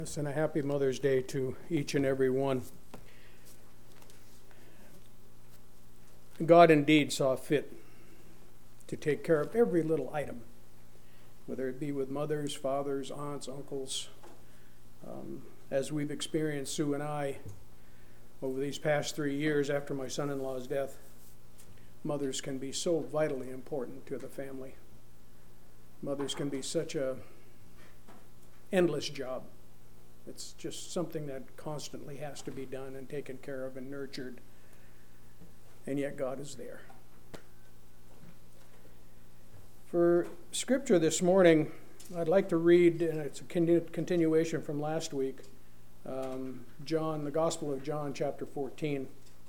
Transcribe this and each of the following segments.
Yes, and a happy Mother's Day to each and every one. God indeed saw fit to take care of every little item, whether it be with mothers, fathers, aunts, uncles. As we've experienced, Sue and I, over these past 3 years after my son-in-law's death, mothers can be so vitally important to the family. Mothers can be such a endless job. It's just something that constantly has to be done and taken care of and nurtured. And yet God is there. For scripture this morning, I'd like to read, and it's a continuation from last week, the Gospel of John, chapter 14.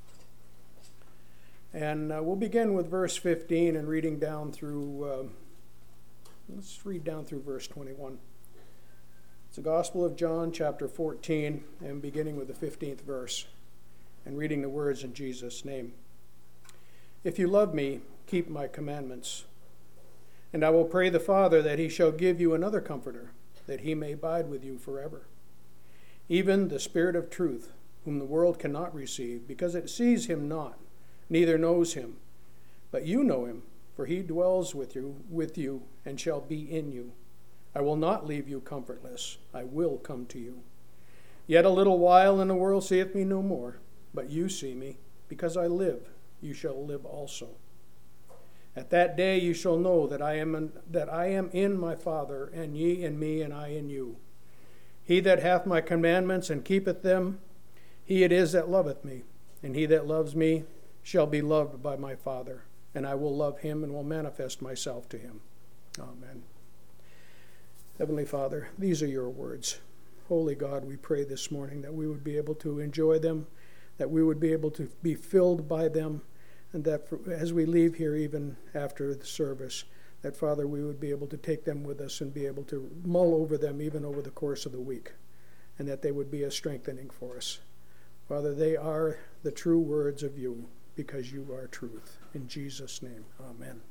And we'll begin with verse 15 and reading down through, let's read down through verse 21. It's the Gospel of John, chapter 14, and beginning with the 15th verse, and reading the words in Jesus' name. If you love me, keep my commandments. And I will pray the Father that he shall give you another comforter, that he may abide with you forever. Even the Spirit of truth, whom the world cannot receive, because it sees him not, neither knows him. But you know him, for he dwells with you, and shall be in you. I will not leave you comfortless. I will come to you. Yet a little while, and the world seeth me no more. But you see me. Because I live, you shall live also. At that day you shall know that I am in my Father, and ye in me, and I in you. He that hath my commandments and keepeth them, he it is that loveth me. And he that loves me shall be loved by my Father. And I will love him and will manifest myself to him. Amen. Heavenly Father, these are your words. Holy God, we pray this morning that we would be able to enjoy them, that we would be able to be filled by them, and that as we leave here, even after the service, that, Father, we would be able to take them with us and be able to mull over them even over the course of the week, and that they would be a strengthening for us. Father, they are the true words of you, because you are truth. In Jesus' name, amen.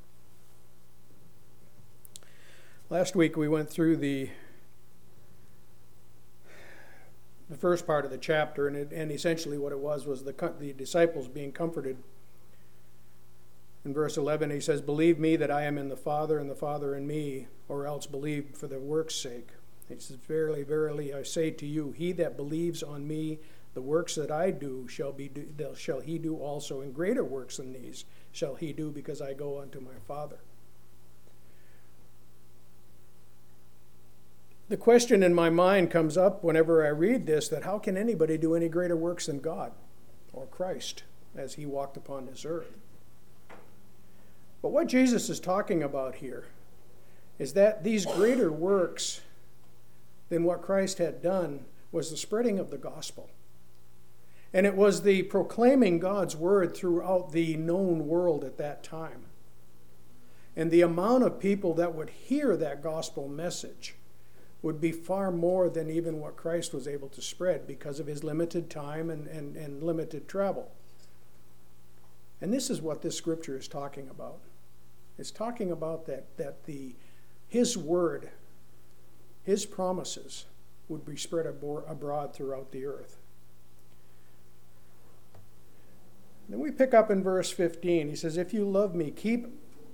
Last week we went through the first part of the chapter, and essentially what it was the disciples being comforted. In verse 11 he says, "Believe me that I am in the Father, and the Father in me, or else believe for the work's sake." He says, "Verily, verily, I say to you, he that believes on me, the works that I do shall he do also, and greater works than these shall he do, because I go unto my Father." The question in my mind comes up whenever I read this, that how can anybody do any greater works than God or Christ as he walked upon this earth? But what Jesus is talking about here is that these greater works than what Christ had done was the spreading of the gospel. And it was the proclaiming God's word throughout the known world at that time. And the amount of people that would hear that gospel message would be far more than even what Christ was able to spread because of his limited time and limited travel. And this is what this scripture is talking about. It's talking about that his word, his promises, would be spread abroad throughout the earth. Then we pick up in verse 15. He says, If you love me, keep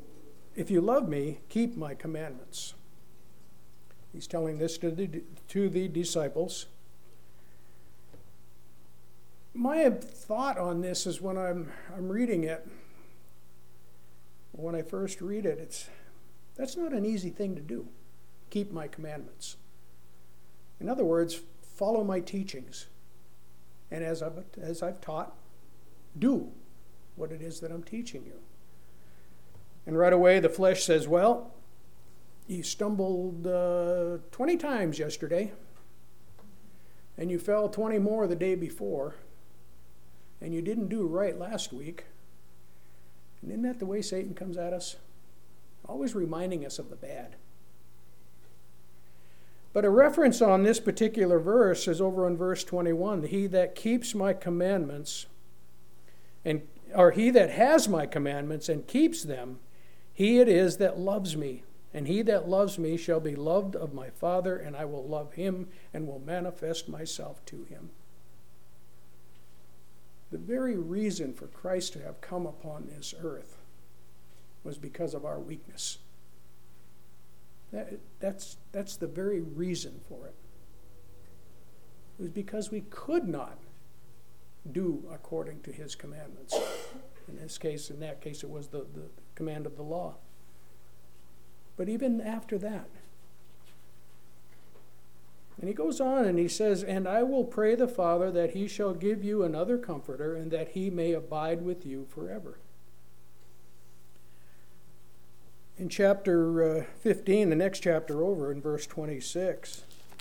my commandments. He's telling this to the disciples. My thought on this is when I'm reading it, when I first read it, that's not an easy thing to do. Keep my commandments. In other words, follow my teachings. And as I've taught, do what it is that I'm teaching you. And right away the flesh says, well, you stumbled 20 times yesterday, and you fell 20 more the day before, and you didn't do right last week. And isn't that the way Satan comes at us? Always reminding us of the bad. But a reference on this particular verse is over in verse 21. He that keeps my commandments, or he that has my commandments and keeps them, he it is that loves me. And he that loves me shall be loved of my Father, and I will love him and will manifest myself to him. The very reason for Christ to have come upon this earth was because of our weakness. That's the very reason for it. It was because we could not do according to his commandments. In that case, it was the command of the law. But even after that, and he goes on and he says, and I will pray the Father that he shall give you another comforter, and that he may abide with you forever. In chapter 15, the next chapter over, in verse 26,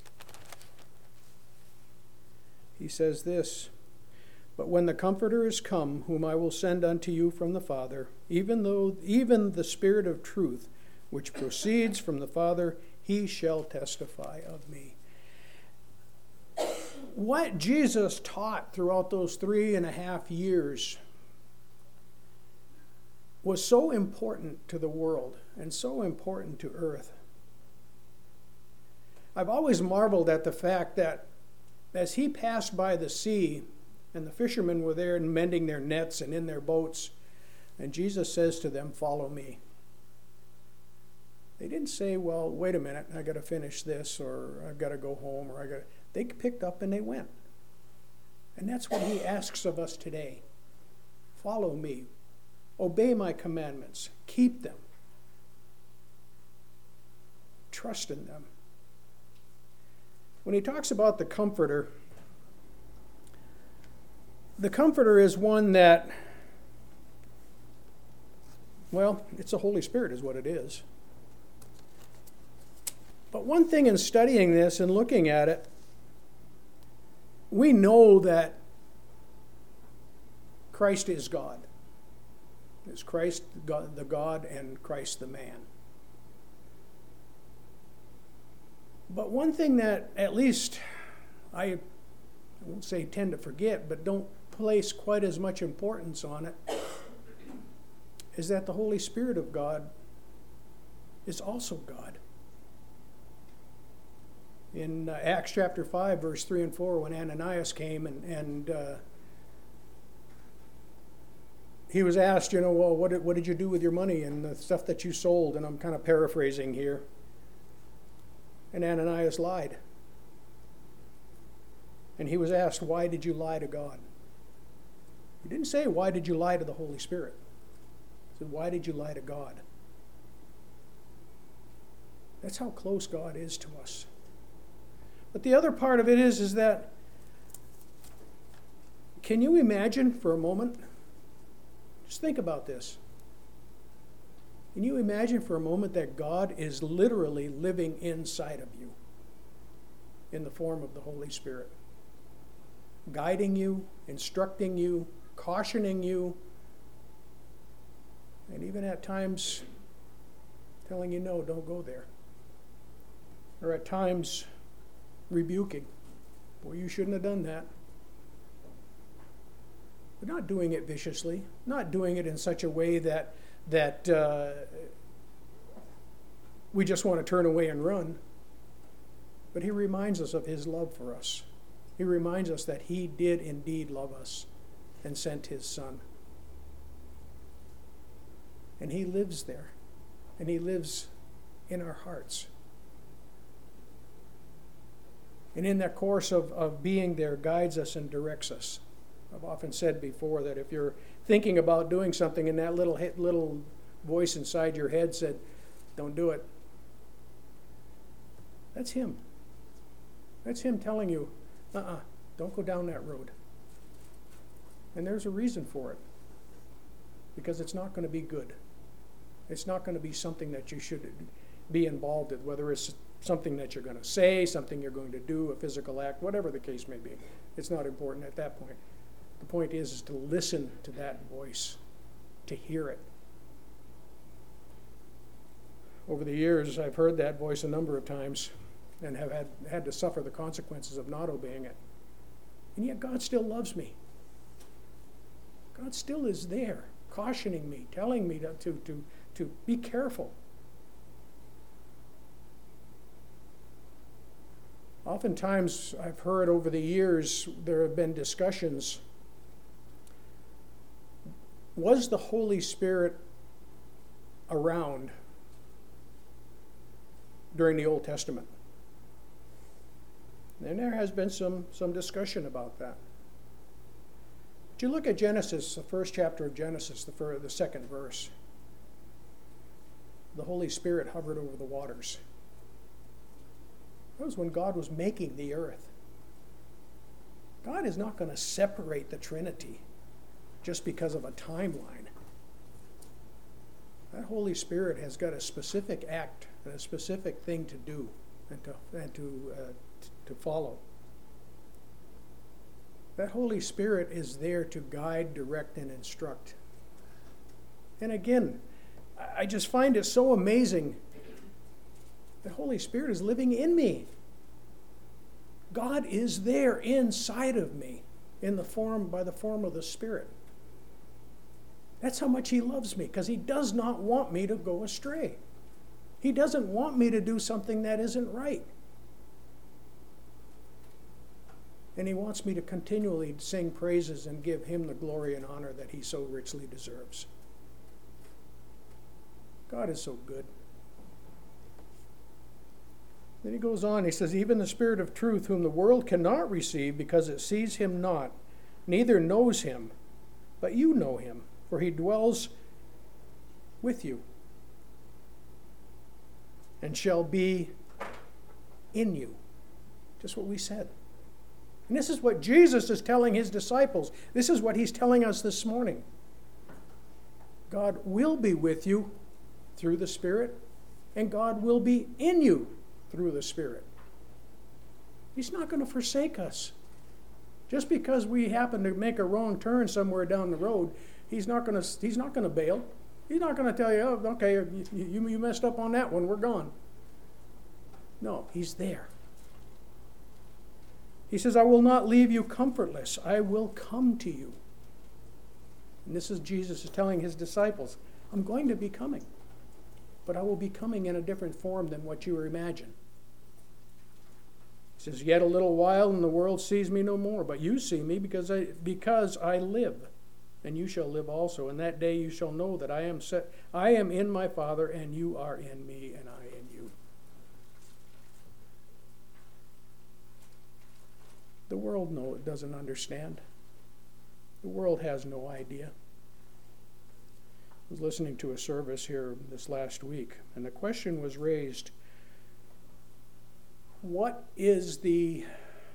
he says this, but when the Comforter is come, whom I will send unto you from the Father, even the Spirit of truth, which proceeds from the Father, he shall testify of me. What Jesus taught throughout those 3.5 years was so important to the world and so important to earth. I've always marveled at the fact that as he passed by the sea, and the fishermen were there mending their nets and in their boats, and Jesus says to them, follow me. They didn't say, well, wait a minute, I got to finish this, or I've got to go home, or They picked up and they went. And that's what he asks of us today. Follow me. Obey my commandments. Keep them. Trust in them. When he talks about the Comforter is one that, well, it's the Holy Spirit is what it is. But one thing in studying this and looking at it, we know that Christ is God. Is Christ God, the God, and Christ the man. But one thing that at least I won't say tend to forget, but don't place quite as much importance on it, is that the Holy Spirit of God is also God. In Acts chapter 5, verse 3 and 4, when Ananias came and he was asked, well, what did you do with your money and the stuff that you sold? And I'm kind of paraphrasing here. And Ananias lied. And he was asked, why did you lie to God? He didn't say, why did you lie to the Holy Spirit? He said, why did you lie to God? That's how close God is to us. But the other part of it is that, can you imagine for a moment? Just think about this. Can you imagine for a moment that God is literally living inside of you in the form of the Holy Spirit? Guiding you, instructing you, cautioning you, and even at times telling you, no, don't go there. Or at times rebuking. Boy, you shouldn't have done that. But not doing it viciously, not doing it in such a way that we just want to turn away and run. But he reminds us of his love for us. He reminds us that he did indeed love us and sent his Son. And he lives there. And he lives in our hearts. And in that course of being there, guides us and directs us. I've often said before that if you're thinking about doing something and that little voice inside your head said, don't do it, that's him. That's him telling you, don't go down that road. And there's a reason for it. Because it's not going to be good. It's not going to be something that you should be involved in, whether it's something that you're going to say, something you're going to do, a physical act, whatever the case may be. It's not important at that point. The point is to listen to that voice, to hear it. Over the years, I've heard that voice a number of times and have had to suffer the consequences of not obeying it. And yet God still loves me. God still is there, cautioning me, telling me to be careful. Oftentimes, I've heard over the years, there have been discussions. Was the Holy Spirit around during the Old Testament? And there has been some discussion about that. But you look at Genesis, the first chapter of Genesis, the second verse. The Holy Spirit hovered over the waters. That was when God was making the earth. God is not going to separate the Trinity just because of a timeline. That Holy Spirit has got a specific act and a specific thing to do and to follow. That Holy Spirit is there to guide, direct, and instruct. And again, I just find it so amazing. The Holy Spirit is living in me. God is there inside of me by the form of the Spirit. That's how much He loves me, because He does not want me to go astray. He doesn't want me to do something that isn't right. And He wants me to continually sing praises and give Him the glory and honor that He so richly deserves. God is so good. Then he goes on, he says, even the Spirit of truth, whom the world cannot receive because it sees Him not, neither knows Him, but you know Him, for He dwells with you and shall be in you. Just what we said. And this is what Jesus is telling His disciples. This is what He's telling us this morning. God will be with you through the Spirit, and God will be in you through the Spirit. He's not going to forsake us. Just because we happen to make a wrong turn somewhere down the road, He's not going to bail. He's not going to tell you, oh, okay, you messed up on that one, we're gone. No, He's there. He says, I will not leave you comfortless. I will come to you. And this is Jesus is telling His disciples, I'm going to be coming. But I will be coming in a different form than what you imagine. He says, yet a little while and the world sees me no more, but you see me because I live, and you shall live also. And that day you shall know that I am in my Father, and you are in me, and I in you. The world doesn't understand. The world has no idea. I was listening to a service here this last week, and the question was raised, what is the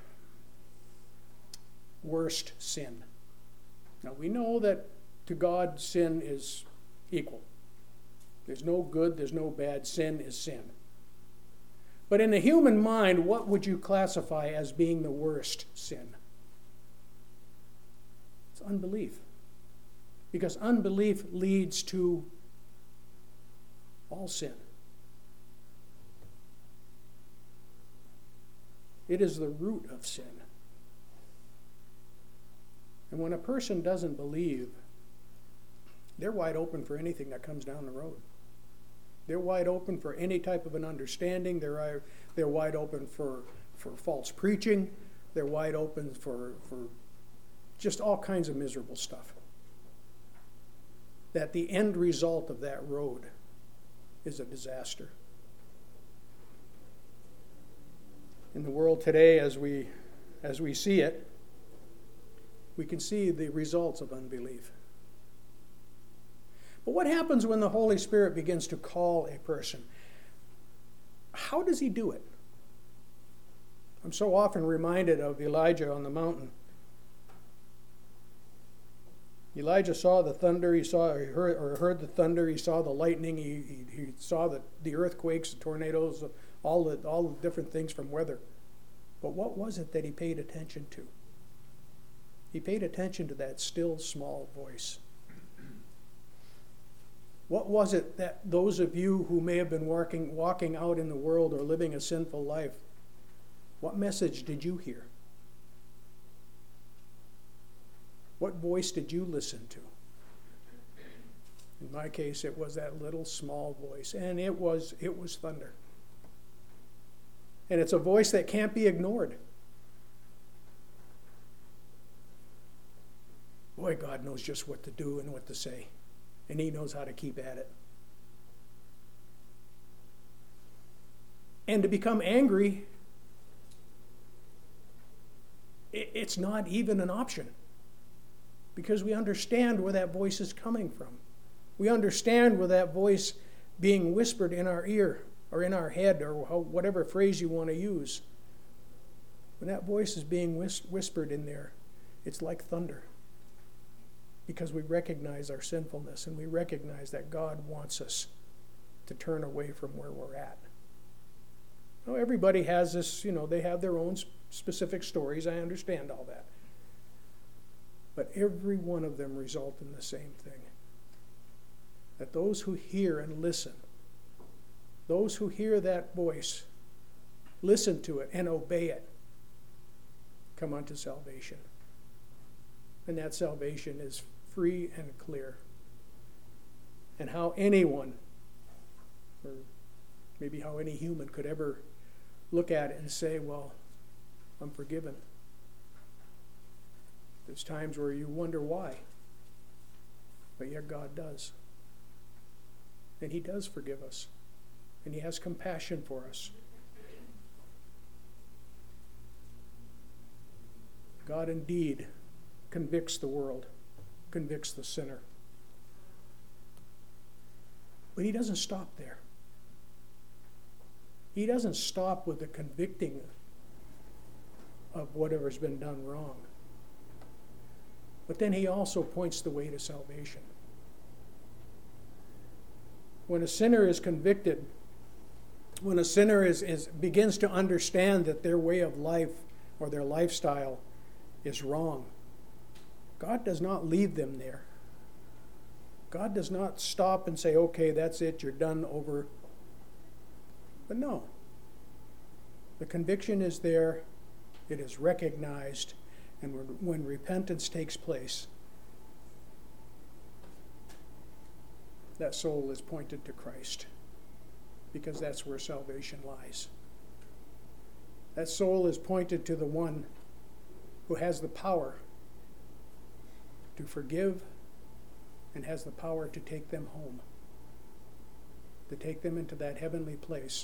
worst sin? Now, we know that to God, sin is equal. There's no good, there's no bad. Sin is sin. But in the human mind, what would you classify as being the worst sin? It's unbelief. Because unbelief leads to all sin. It is the root of sin. And when a person doesn't believe, they're wide open for anything that comes down the road. They're wide open for any type of an understanding. They're wide open for false preaching. They're wide open for just all kinds of miserable stuff. That the end result of that road is a disaster. In the world today, as we see it, we can see the results of unbelief. But what happens when the Holy Spirit begins to call a person? How does He do it? I'm so often reminded of Elijah on the mountain. Elijah saw the thunder, he heard the thunder, he saw the lightning, he saw the earthquakes, the tornadoes, all the different things from weather. But what was it that he paid attention to? He paid attention to that still small voice. What was it that those of you who may have been walking out in the world or living a sinful life, what message did you hear? What voice did you listen to? In my case, it was that little small voice, and it was thunder. And it's a voice that can't be ignored. Boy, God knows just what to do and what to say. And he knows how to keep at it. And to become angry, it's not even an option. Because we understand where that voice is coming from. We understand where that voice being whispered in our ear or in our head or whatever phrase you want to use. When that voice is being whispered in there, it's like thunder. Because we recognize our sinfulness and we recognize that God wants us to turn away from where we're at. Now, everybody has this, they have their own specific stories. I understand all that. But every one of them result in the same thing. That those who hear and listen, those who hear that voice, listen to it and obey it, come unto salvation. And that salvation is free and clear. And how anyone, or maybe how any human could ever look at it and say, well, I'm forgiven. There's times where you wonder why. But yet God does. And he does forgive us. And he has compassion for us. God indeed convicts the world, convicts the sinner. But he doesn't stop there. He doesn't stop with the convicting of whatever's been done wrong. But then he also points the way to salvation. When a sinner is convicted, when a sinner begins to understand that their way of life or their lifestyle is wrong, God does not leave them there. God does not stop and say, okay, that's it, you're done, over. But no. The conviction is there, it is recognized, and when repentance takes place, that soul is pointed to Christ, because that's where salvation lies. That soul is pointed to the one who has the power to forgive and has the power to take them home, to take them into that heavenly place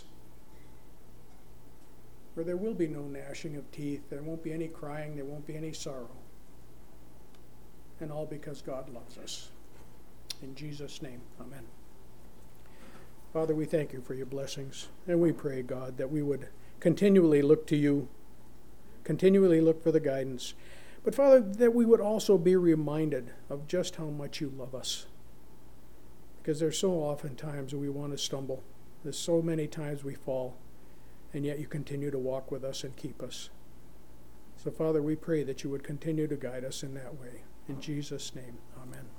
where there will be no gnashing of teeth, there won't be any crying, there won't be any sorrow. And all because God loves us. In Jesus' name, amen. Father, we thank you for your blessings, and we pray, God, that we would continually look to you, continually look for the guidance. But Father, that we would also be reminded of just how much you love us. Because there's so often times we want to stumble. There's so many times we fall. And yet you continue to walk with us and keep us. So Father, we pray that you would continue to guide us in that way. In Jesus' name, amen.